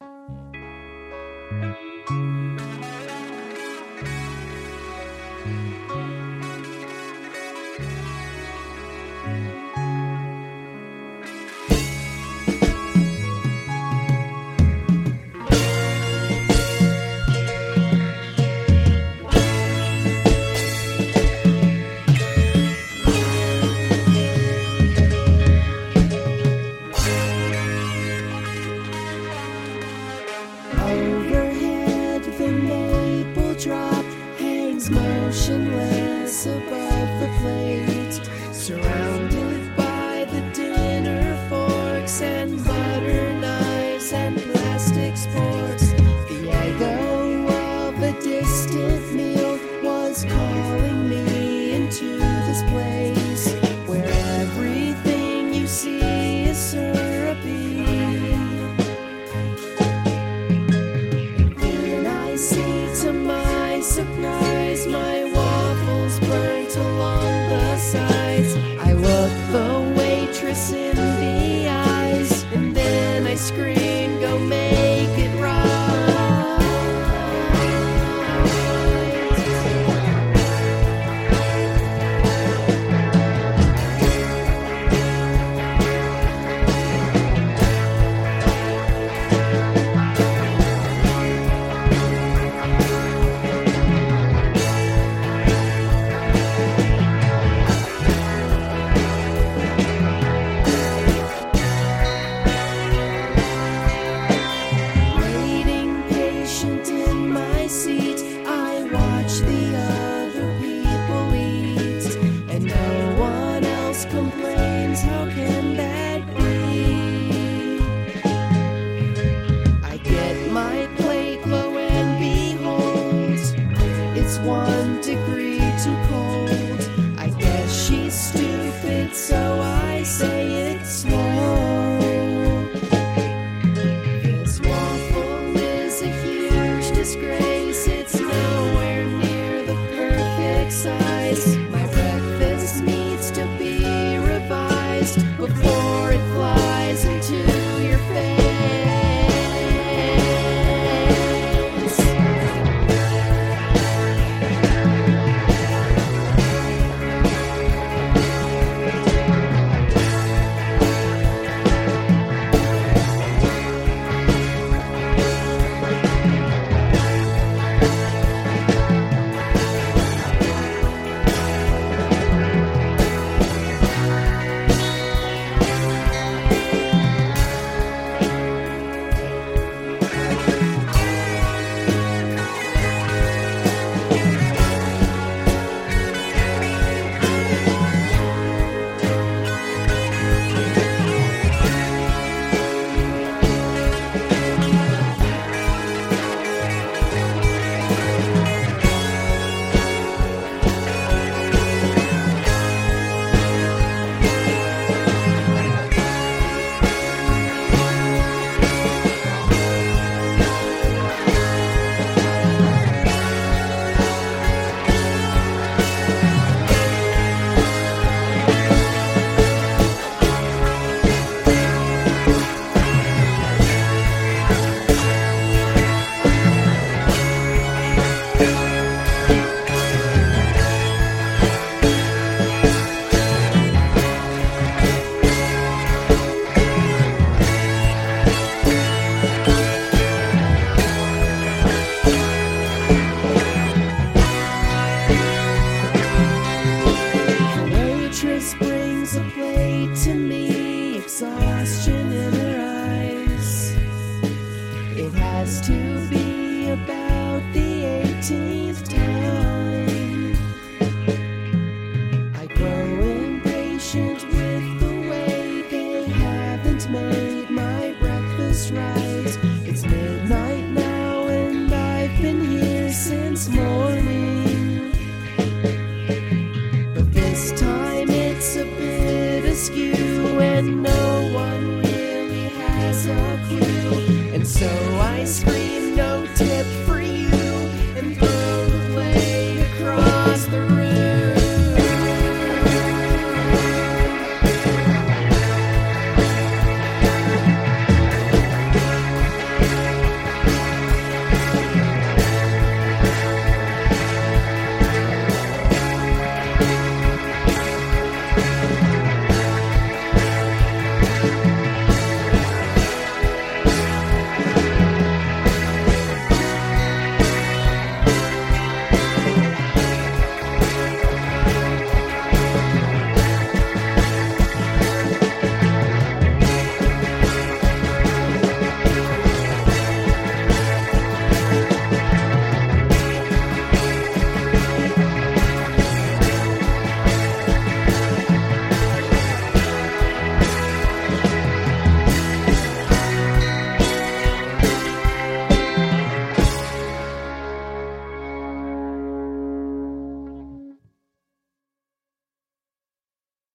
Overhead, the maple drop hangs motionless above the plate, surrounded by the dinner forks and butter knives and plastic sporks. The echo of a distant meal was calling me into this place where everything you see is syrupy. To my surprise, my waffles burnt along the sides. I looked the waitress in the eyes, and then I screamed, "Go make it right." How can that be? I get my plate low and behold, it's 1 degree too cold. I guess she's stupid, so I say it slow. This waffle is a huge disgrace. It's nowhere near the perfect size. My breakfast needs to be before it flies into your face. Brings a plate to me, exhaustion in her eyes. It has to be about the 18th time. I grow impatient with the way they haven't made my breakfast right. It's midnight now and I've been here since morning. But this time it's a bit askew and no one really has a clue. And so I scream.